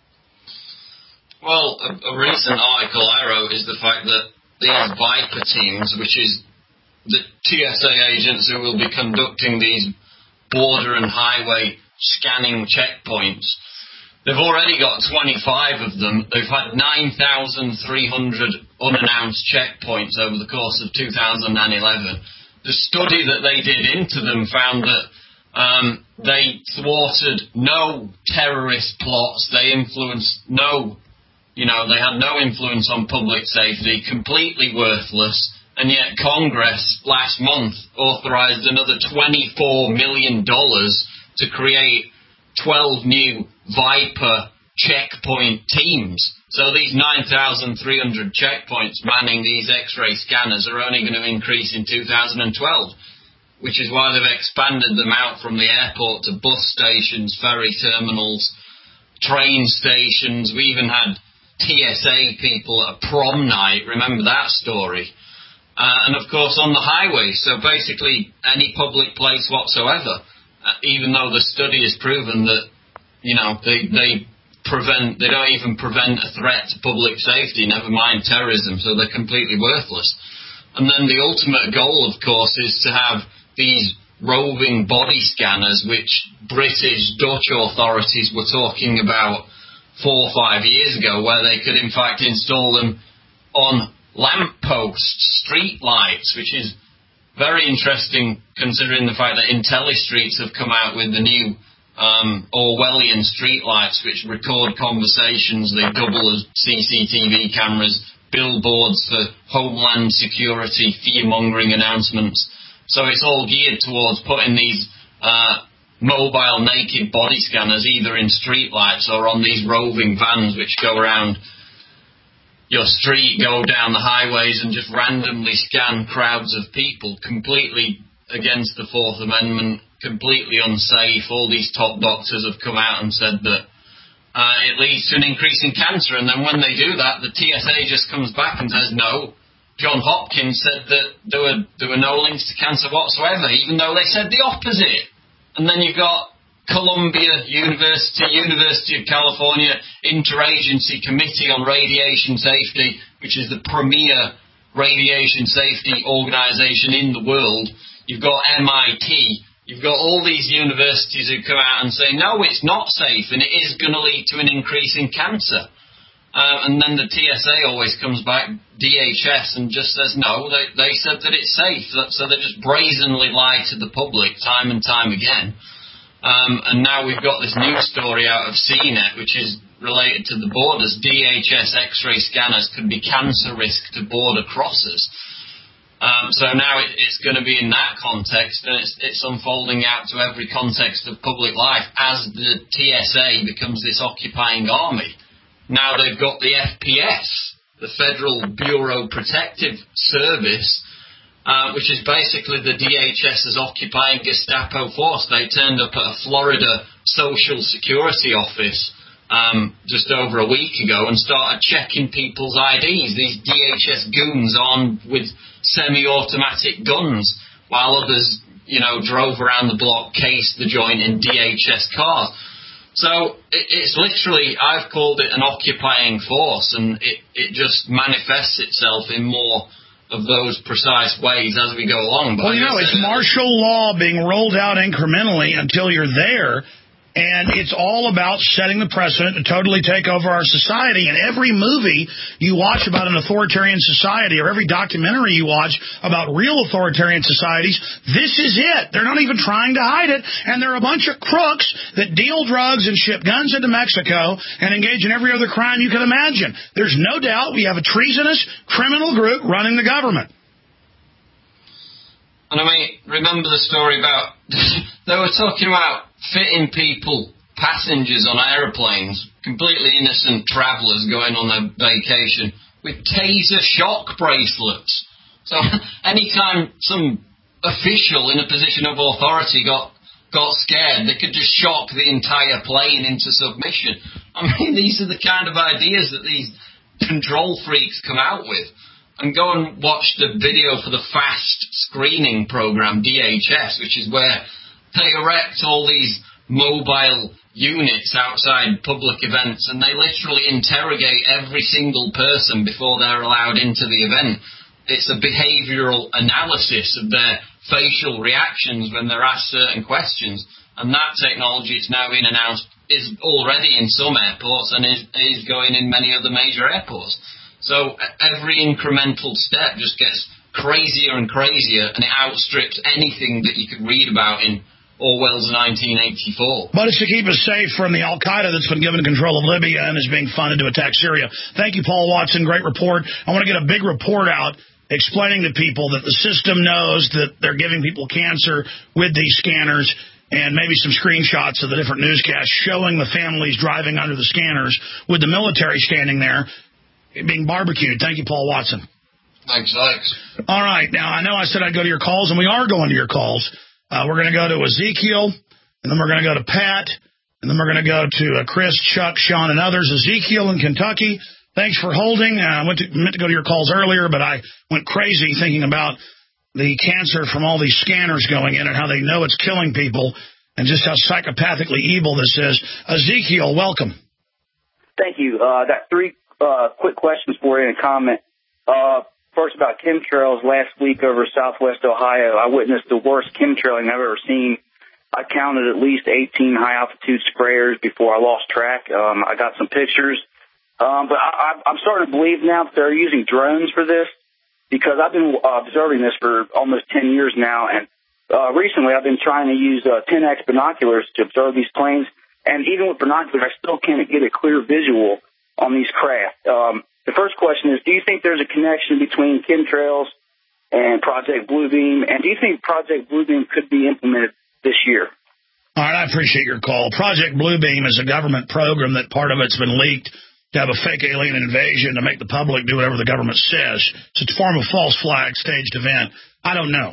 Well, a, a recent article I wrote is the fact that these Viper teams, which is the T S A agents who will be conducting these border and highway scanning checkpoints, they've already got twenty-five of them. They've had nine thousand three hundred unannounced checkpoints over the course of two thousand eleven. The study that they did into them found that um, they thwarted no terrorist plots. They influenced no... You know, they had no influence on public safety, completely worthless, and yet Congress last month authorized another twenty-four million dollars to create twelve new Viper checkpoint teams. So these nine thousand three hundred checkpoints manning these X-ray scanners are only going to increase in two thousand twelve, which is why they've expanded them out from the airport to bus stations, ferry terminals, train stations. We even had T S A people at a prom night. Remember that story? Uh, and, of course, on the highway. So, basically, any public place whatsoever, uh, even though the study has proven that, you know, they, they prevent, they don't even prevent a threat to public safety, never mind terrorism, so they're completely worthless. And then the ultimate goal, of course, is to have these roving body scanners, which British, Dutch authorities were talking about four or five years ago, where they could in fact install them on lampposts, street lights, which is very interesting considering the fact that IntelliStreets have come out with the new um, Orwellian street lights, which record conversations. They double as C C T V cameras, billboards for homeland security, fear-mongering announcements. So it's all geared towards putting these uh, mobile naked body scanners either in streetlights or on these roving vans which go around your street, go down the highways and just randomly scan crowds of people, completely against the Fourth Amendment, completely unsafe. All these top doctors have come out and said that uh, it leads to an increase in cancer, and then when they do that, the T S A just comes back and says no. John Hopkins said that there were there were no links to cancer whatsoever, even though they said the opposite. And then you've got Columbia University, University of California Interagency Committee on Radiation Safety, which is the premier radiation safety organization in the world. You've got M I T. You've got all these universities who come out and say, no, it's not safe, and it is going to lead to an increase in cancer. Uh, and then the T S A always comes back, D H S, and just says, no, they, they said that it's safe. So they just brazenly lie to the public time and time again. Um, and now we've got this new story out of C net, which is related to the borders. D H S X-ray scanners could be cancer risk to border crossers. Um, so now it, it's going to be in that context, and it's, it's unfolding out to every context of public life as the T S A becomes this occupying army. Now they've got the F P S, the Federal Bureau Protective Service, uh, which is basically the D H S's occupying Gestapo force. They turned up at a Florida Social Security office um, just over a week ago and started checking people's I Ds. These D H S goons armed with semi-automatic guns, while others, you know, drove around the block, cased the joint in D H S cars. So it, it's literally, I've called it an occupying force, and it, it just manifests itself in more of those precise ways as we go along. But well, you know, it's martial law being rolled out incrementally until you're there, and it's all about setting the precedent to totally take over our society. And every movie you watch about an authoritarian society, or every documentary you watch about real authoritarian societies, this is it. They're not even trying to hide it. And they're a bunch of crooks that deal drugs and ship guns into Mexico and engage in every other crime you can imagine. There's no doubt we have a treasonous criminal group running the government. And I mean, remember the story about, they were talking about fitting people, passengers on aeroplanes, completely innocent travellers going on their vacation, with taser shock bracelets. So anytime some official in a position of authority got got scared, they could just shock the entire plane into submission. I mean, these are the kind of ideas that these control freaks come out with. And go and watch the video for the FAST screening program, D H S, which is where they erect all these mobile units outside public events, and they literally interrogate every single person before they're allowed into the event. It's a behavioural analysis of their facial reactions when they're asked certain questions. And that technology, it's now been announced, is already in some airports and is, is going in many other major airports. So every incremental step just gets crazier and crazier, and it outstrips anything that you could read about in Orwell's nineteen eighty-four. But it's to keep us safe from the Al-Qaeda that's been given control of Libya and is being funded to attack Syria. Thank you, Paul Watson. Great report. I want to get a big report out explaining to people that the system knows that they're giving people cancer with these scanners, and maybe some screenshots of the different newscasts showing the families driving under the scanners with the military standing there being barbecued. Thank you, Paul Watson. Thanks, Alex. All right. Now, I know I said I'd go to your calls, and we are going to your calls. Uh, we're going to go to Ezekiel, and then we're going to go to Pat, and then we're going to go to uh, Chris, Chuck, Sean, and others. Ezekiel in Kentucky. Thanks for holding. I uh, went to, meant to go to your calls earlier, but I went crazy thinking about the cancer from all these scanners going in and how they know it's killing people and just how psychopathically evil this is. Ezekiel, welcome. Thank you. Uh, got three uh, quick questions for you and a comment. Uh, first about chemtrails. Last week over Southwest Ohio, I witnessed the worst chemtrailing I've ever seen. I counted at least eighteen high-altitude sprayers before I lost track. Um, I got some pictures. Um, but I, I'm starting to believe now that they're using drones for this, because I've been uh, observing this for almost ten years now, and uh, recently I've been trying to use uh, ten X binoculars to observe these planes, and even with binoculars, I still can't get a clear visual on these craft. Um, the first question is, do you think there's a connection between chemtrails and Project Bluebeam, and do you think Project Bluebeam could be implemented this year? All right, I appreciate your call. Project Bluebeam is a government program that part of it's been leaked to have a fake alien invasion to make the public do whatever the government says. So it's a form of false flag, staged event. I don't know.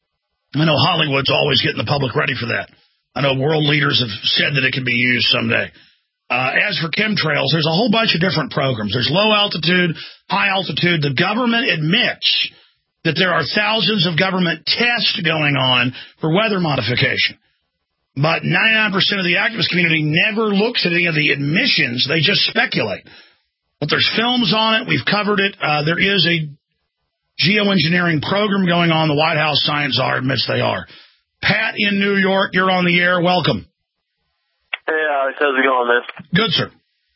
I know Hollywood's always getting the public ready for that. I know world leaders have said that it could be used someday. Uh, as for chemtrails, there's a whole bunch of different programs. There's low altitude, high altitude. The government admits that there are thousands of government tests going on for weather modification. But ninety-nine percent of the activist community never looks at any of the admissions. They just speculate. But there's films on it. We've covered it. Uh, there is a geoengineering program going on. The White House science czar admits they are. Pat in New York, you're on the air. Welcome. Hey, Alex. How's it going, man? Good, sir.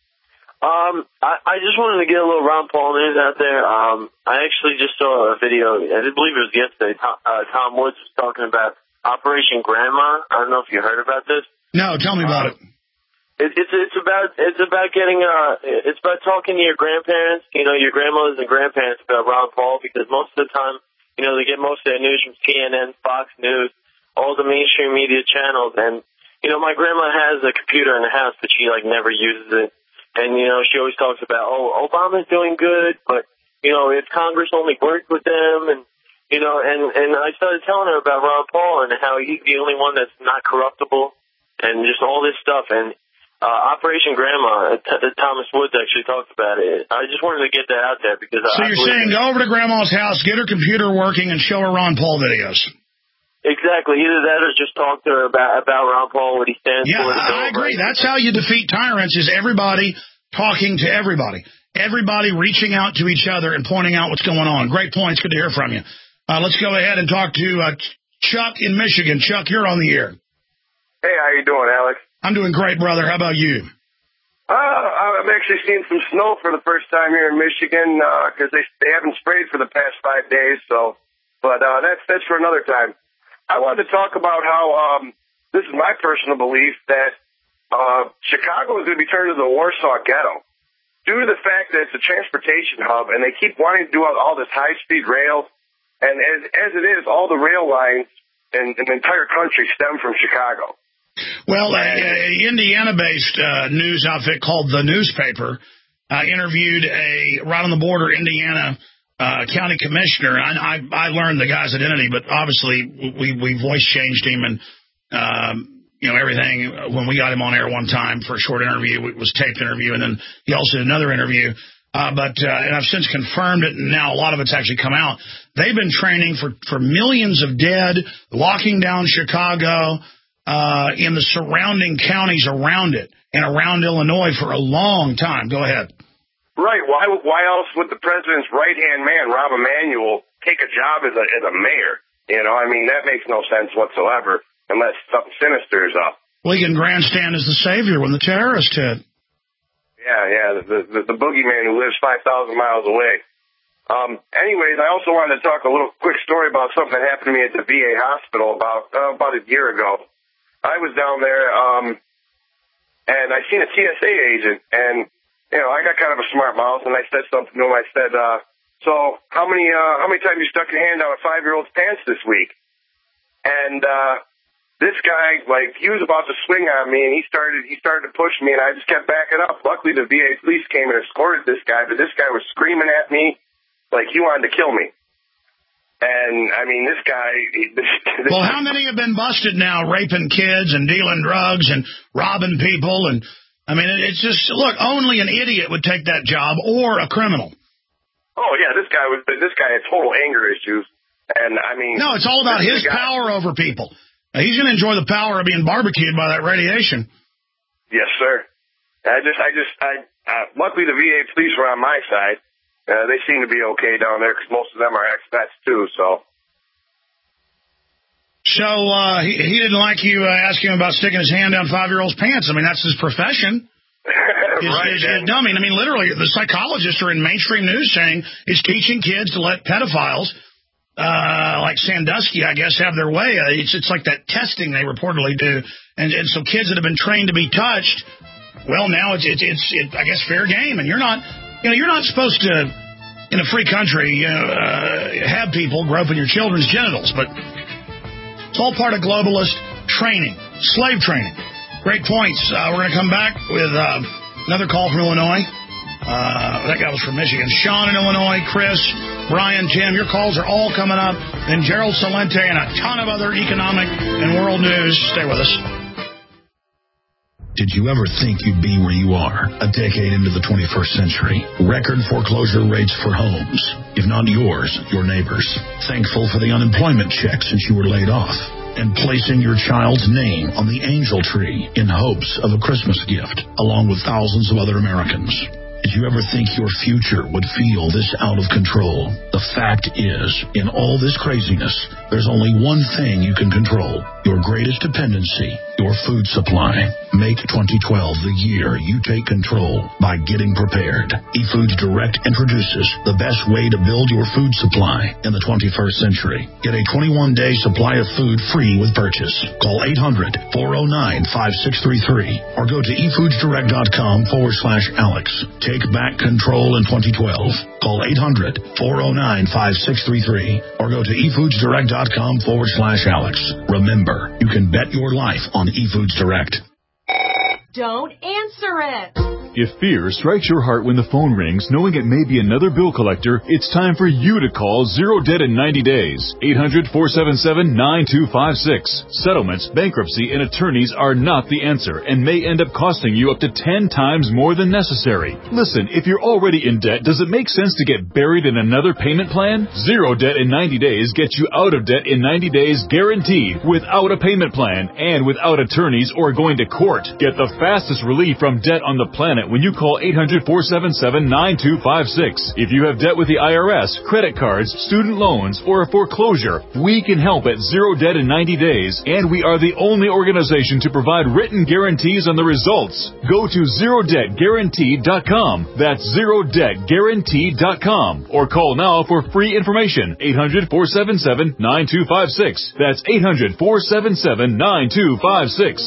Um, I, I just wanted to get a little Ron Paul news out there. Um, I actually just saw a video. I did believe it was yesterday. Tom, uh, Tom Woods was talking about Operation Grandma. I don't know if you heard about this. No, tell me about um, it. it. It's it's about it's about getting uh it's about talking to your grandparents, you know, your grandmothers and grandparents about Ron Paul, because most of the time, you know, they get most of their news from C N N, Fox News, all the mainstream media channels, and you know, my grandma has a computer in the house, but she like never uses it, and you know, she always talks about, oh, Obama's doing good, but you know, if Congress only worked with them, and you know, and, and I started telling her about Ron Paul and how he's the only one that's not corruptible and just all this stuff. And uh, Operation Grandma, uh, Thomas Woods actually talked about it. I just wanted to get that out there because So I, you're I saying go over to Grandma's house, get her computer working, and show her Ron Paul videos. Exactly. Either that or just talk to her about, about Ron Paul, what he stands yeah, for. Yeah, I agree. That's how you defeat tyrants, is everybody talking to everybody. Everybody reaching out to each other and pointing out what's going on. Great points. Good to hear from you. Uh, let's go ahead and talk to uh, Chuck in Michigan. Chuck, you're on the air. Hey, how you doing, Alex? I'm doing great, brother. How about you? Uh, I'm actually seeing some snow for the first time here in Michigan because uh, they they haven't sprayed for the past five days. So, but uh, that's that's for another time. I wanted to talk about how um, this is my personal belief that uh, Chicago is going to be turned into the Warsaw Ghetto due to the fact that it's a transportation hub and they keep wanting to do all, all this high-speed rail. And as, as it is, all the rail lines in, in the entire country stem from Chicago. Well, an Indiana-based uh, news outfit called The Newspaper uh, interviewed a right-on-the-border Indiana uh, county commissioner. I, I, I learned the guy's identity, but obviously we, we voice-changed him and, um, you know, everything. When we got him on air one time for a short interview, it was a taped interview, and then he also did another interview. Uh, but, uh, and I've since confirmed it, and now a lot of it's actually come out. They've been training for, for millions of dead, locking down Chicago, uh, in the surrounding counties around it and around Illinois for a long time. Go ahead. Right. Why, why else would the president's right-hand man, Rahm Emanuel, take a job as a, as a mayor? You know, I mean, that makes no sense whatsoever unless something sinister is up. Well, he can grandstand as the savior when the terrorist hit. Yeah, yeah, the, the, the boogeyman who lives five thousand miles away. Um, anyways, I also wanted to talk a little quick story about something that happened to me at the V A hospital about uh, about a year ago. I was down there, um, and I seen a T S A agent, and, you know, I got kind of a smart mouth, and I said something to him. I said, uh, so how many uh, how many times you stuck your hand down a five-year-old's pants this week? And uh this guy, like, he was about to swing on me, and he started he started to push me, and I just kept backing up. Luckily, the V A police came and escorted this guy, but this guy was screaming at me like he wanted to kill me. And, I mean, this guy... This, this well, how many have been busted now raping kids and dealing drugs and robbing people? And I mean, it's just, look, only an idiot would take that job or a criminal. Oh, yeah, this guy was, this guy had total anger issues. And, I mean... No, it's all about his power over people. Now, he's going to enjoy the power of being barbecued by that radiation. Yes, sir. I just, I just, I, uh, luckily the V A police were on my side. Uh, they seem to be okay down there because most of them are expats too, so. So, uh, he, he didn't like you uh, asking him about sticking his hand down five-year-old's pants. I mean, that's his profession. Is, right, is, is, no, I mean, I mean, literally, the psychologists are in mainstream news saying he's teaching kids to let pedophiles, uh, like Sandusky, I guess, have their way. Uh, it's, it's like that testing they reportedly do. And, and so kids that have been trained to be touched, well, now it's, it's, it's it, I guess, fair game. And you're not, you know, you're not supposed to, in a free country, you know, uh, have people groping your children's genitals, but it's all part of globalist training, slave training. Great points. Uh, we're going to come back with uh, another call from Illinois. Uh, that guy was from Michigan. Sean in Illinois, Chris, Brian, Tim, your calls are all coming up. And Gerald Salente and a ton of other economic and world news. Stay with us. Did you ever think you'd be where you are a decade into the twenty-first century? Record foreclosure rates for homes, if not yours, your neighbors. Thankful for the unemployment check since you were laid off. And placing your child's name on the angel tree in hopes of a Christmas gift, along with thousands of other Americans. Did you ever think your future would feel this out of control? The fact is, in all this craziness, there's only one thing you can control. Your greatest dependency, your food supply. Make twenty twelve the year you take control by getting prepared. eFoods Direct introduces the best way to build your food supply in the twenty-first century. Get a twenty-one day supply of food free with purchase. Call eight hundred, four oh nine, five six three three or go to efoodsdirect.com forward slash Alex. Take back control in twenty twelve. Call eight hundred, four oh nine, five six three three or go to efoodsdirect.com forward slash Alex. Remember, you can bet your life on eFoods Direct. Don't answer it. If fear strikes your heart when the phone rings, knowing it may be another bill collector, it's time for you to call Zero Debt in ninety days. eight hundred, four seven seven, nine two five six. Settlements, bankruptcy, and attorneys are not the answer and may end up costing you up to ten times more than necessary. Listen, if you're already in debt, does it make sense to get buried in another payment plan? Zero Debt in ninety days gets you out of debt in ninety days guaranteed, without a payment plan and without attorneys or going to court. Get the fastest relief from debt on the planet when you call eight hundred, four seven seven, nine two five six. If you have debt with the I R S, credit cards, student loans, or a foreclosure, we can help at Zero Debt in ninety days, and we are the only organization to provide written guarantees on the results. Go to zero debt guaranteed dot com. That's zero debt guaranteed dot com. Or call now for free information. eight hundred, four seven seven, nine two five six. That's eight hundred, four seven seven, nine two five six.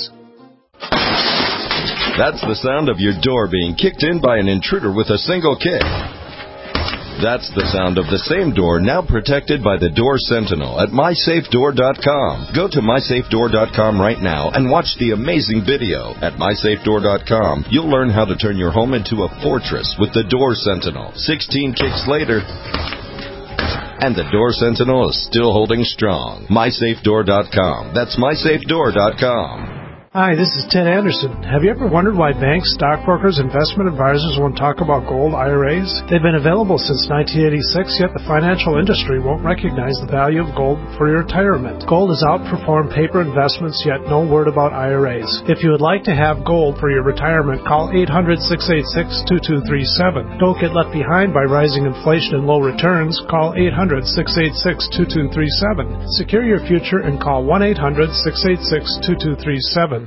That's the sound of your door being kicked in by an intruder with a single kick. That's the sound of the same door now protected by the Door Sentinel at my safe door dot com. Go to my safe door dot com right now and watch the amazing video. At my safe door dot com, you'll learn how to turn your home into a fortress with the Door Sentinel. sixteen kicks later, and the Door Sentinel is still holding strong. my safe door dot com. That's my safe door dot com. Hi, this is Ted Anderson. Have you ever wondered why banks, stockbrokers, investment advisors won't talk about gold I R As? They've been available since nineteen eighty-six, yet the financial industry won't recognize the value of gold for your retirement. Gold has outperformed paper investments, yet no word about I R As. If you would like to have gold for your retirement, call eight hundred, six eight six, two two three seven. Don't get left behind by rising inflation and low returns. Call eight hundred, six eight six, two two three seven. Secure your future and call one eight hundred, six eight six, two two three seven.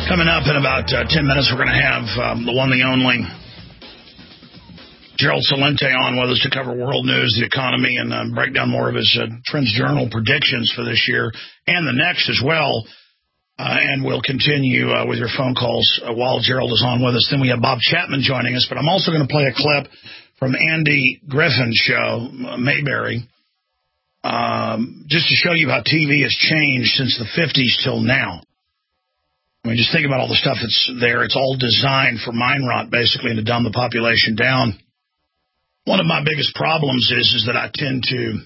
Coming up in about uh, ten minutes, we're going to have um, the one, the only Gerald Celente on with us to cover world news, the economy, and uh, break down more of his uh, Trends Journal predictions for this year and the next as well. Uh, and we'll continue uh, with your phone calls uh, while Gerald is on with us. Then we have Bob Chapman joining us, but I'm also going to play a clip from Andy Griffin's show, Mayberry, um, just to show you how T V has changed since the fifties till now. I mean, just think about all the stuff that's there. It's all designed for mind rot, basically, and to dumb the population down. One of my biggest problems is, is that I tend to,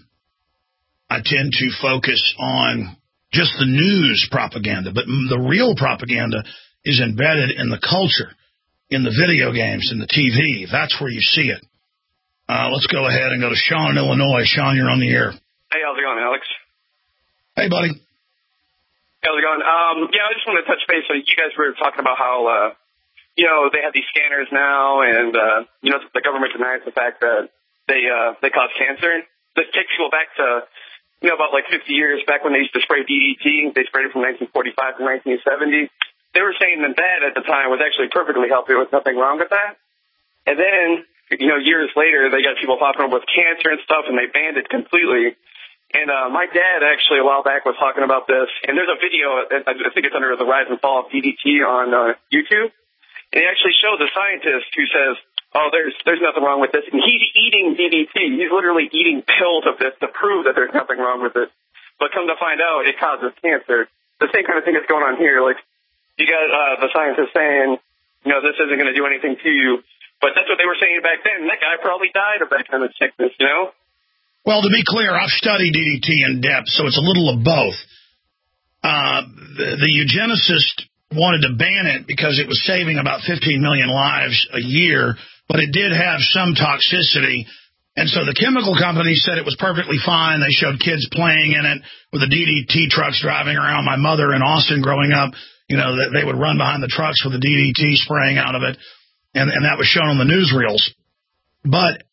I tend to focus on just the news propaganda, but the real propaganda is embedded in the culture, in the video games, in the T V. That's where you see it. Uh, let's go ahead and go to Sean in Illinois. Sean, you're on the air. Hey, how's it going, Alex? Hey, buddy. How's it going? Um, yeah, I just want to touch base. So you guys were talking about how, uh, you know, they have these scanners now, and, uh, you know, the government denies the fact that they, uh, they cause cancer. This takes people back to, you know, about like fifty years back when they used to spray D D T. They sprayed it from nineteen forty-five to nineteen seventy. They were saying that that at the time was actually perfectly healthy. There was nothing wrong with that. And then, you know, years later, they got people popping up with cancer and stuff, and they banned it completely. And uh, my dad actually a while back was talking about this, and there's a video, I think it's under the rise and fall of D D T on uh, YouTube, and he actually shows a scientist who says, oh, there's there's nothing wrong with this, and he's eating D D T. He's literally eating pills of this to prove that there's nothing wrong with it. But come to find out, it causes cancer. The same kind of thing that's going on here. Like, you got uh, the scientist saying, you know, this isn't going to do anything to you, but that's what they were saying back then. That guy probably died of that kind of sickness, you know? Well, to be clear, I've studied D D T in depth, so it's a little of both. Uh, the, the eugenicist wanted to ban it because it was saving about fifteen million lives a year, but it did have some toxicity. And so the chemical company said it was perfectly fine. They showed kids playing in it with the D D T trucks driving around. My mother in Austin growing up, you know, they would run behind the trucks with the D D T spraying out of it, and, and that was shown on the newsreels. But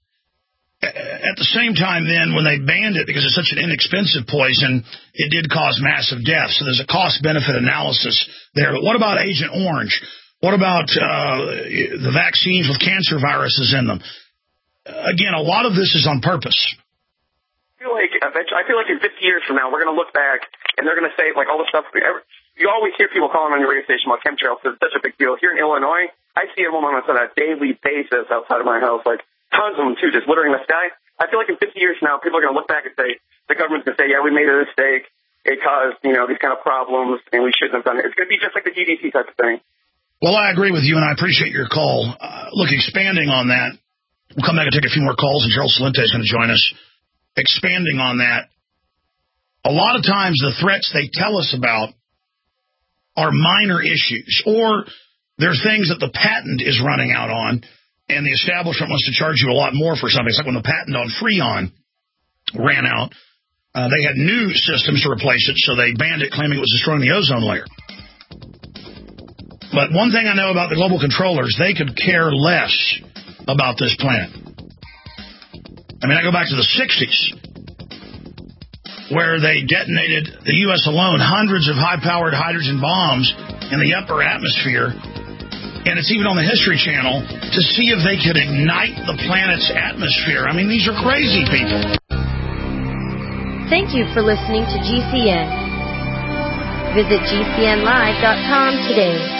at the same time, then, when they banned it, because it's such an inexpensive poison, it did cause massive deaths. So there's a cost-benefit analysis there. But what about Agent Orange? What about uh, the vaccines with cancer viruses in them? Again, a lot of this is on purpose. I feel like I feel like in fifty years from now, we're going to look back, and they're going to say, like, all the stuff. You always hear people calling on your radio station about chemtrails. It's such a big deal. Here in Illinois, I see them almost on a daily basis outside of my house, like, tons of them, too, just littering the sky. I feel like in fifty years from now, people are going to look back and say, the government's going to say, yeah, we made a mistake. It caused, you know, these kind of problems, and we shouldn't have done it. It's going to be just like the D D T type of thing. Well, I agree with you, and I appreciate your call. Uh, look, expanding on that, we'll come back and take a few more calls, and Gerald Celente is going to join us. Expanding on that, a lot of times the threats they tell us about are minor issues, or they're things that the patent is running out on, and the establishment wants to charge you a lot more for something. It's like when the patent on Freon ran out, uh, they had new systems to replace it, so they banned it, claiming it was destroying the ozone layer. But one thing I know about the global controllers, they could care less about this planet. I mean, I go back to the sixties, where they detonated, the U S alone, hundreds of high-powered hydrogen bombs in the upper atmosphere. And it's even on the History Channel, to see if they could ignite the planet's atmosphere. I mean, these are crazy people. Thank you for listening to G C N. Visit G C N live dot com today.